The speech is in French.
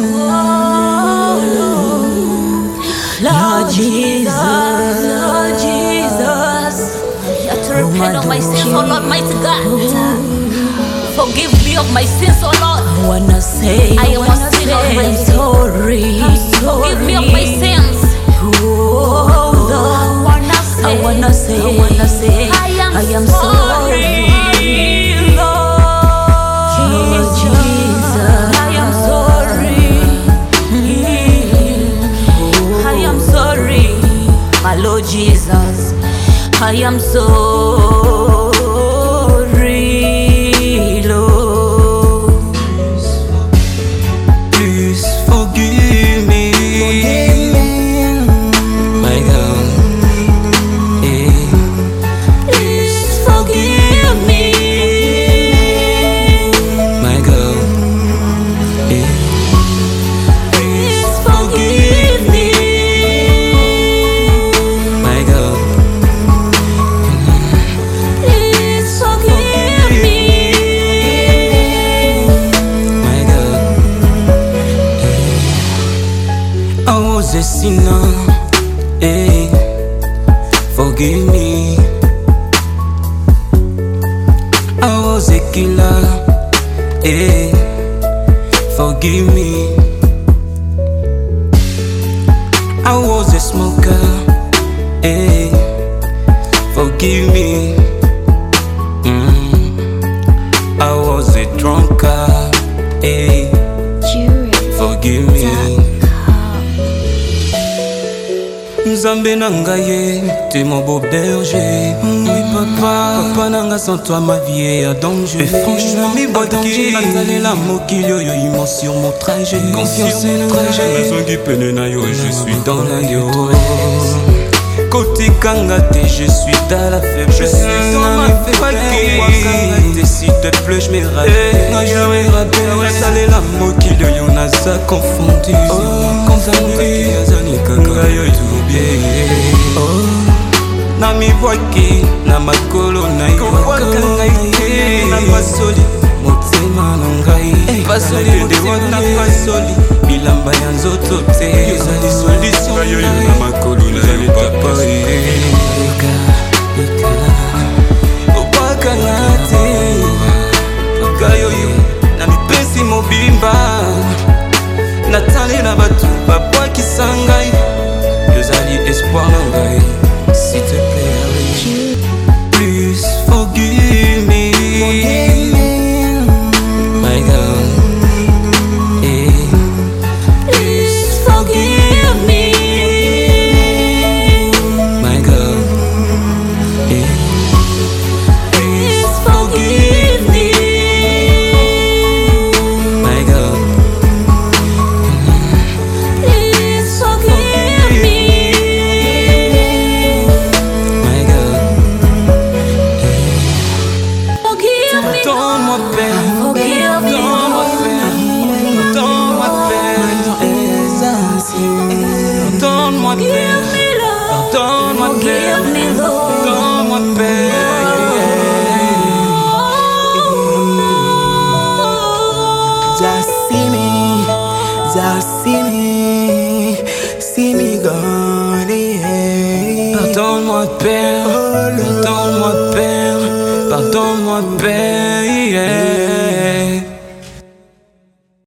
Lord Jesus, Lord Jesus, you have to repent of my sins, oh Lord, mighty God. Forgive me of my sins, oh Lord. I wanna say, I am a sinner, I'm sorry. Forgive me of my sins. Oh Lord, I wanna say, I am sorry. Lord Jesus, I am sorry. I am sorry, my Lord Jesus. I am sorry, Lord. Please forgive me, my God. Please forgive me, My God. please forgive me. My God. Please forgive me. My God. I was a sinner, forgive me. I was a killer, forgive me. I was a smoker, forgive me. I was a drunkard, forgive me. Nzambe nanga ye, t'es mon beau berger. Oui papa nanga sans toi ma vie est à danger. Et franchement mi boki, natale la mokili yo immense sur mon trajet. Confiance et le trajet, maison qui peine na yo, je suis dans la yo. Côté kangate, je suis dans la faiblesse. Je suis dans ma faiblesse. S'il te plaît, je me rappelle. Je me rappelle. Salé la mokili yo na sa confondu. Confondu, yazani kaka yo tout bien. Na mi waki, na makolo na yo. Na pasoli, motema na ngai. Pasoli de wana pasoli, bilamba ya nzoto te. Yozali solution na makolo na yo papa. Obakanga te, okayo yo, na mipesi mobimba. Natali na batu babwakisa ngai, yozali espoir na ngai. S'il te plaît, please forgive me, my God. Please forgive me. My God. Please forgive me. My God. Please forgive me. My God. Forgive me. Donne-moi paix. Forgive me. Donne-moi paix. Donne-moi paix. Donne-moi paix. Forgive me, Lord. Donne-moi paix. Forgive me, Lord. Donne-moi paix. just see me gone, yeah. Pardonne-moi Père, pardonne-moi Père, pardonne-moi Père, yeah.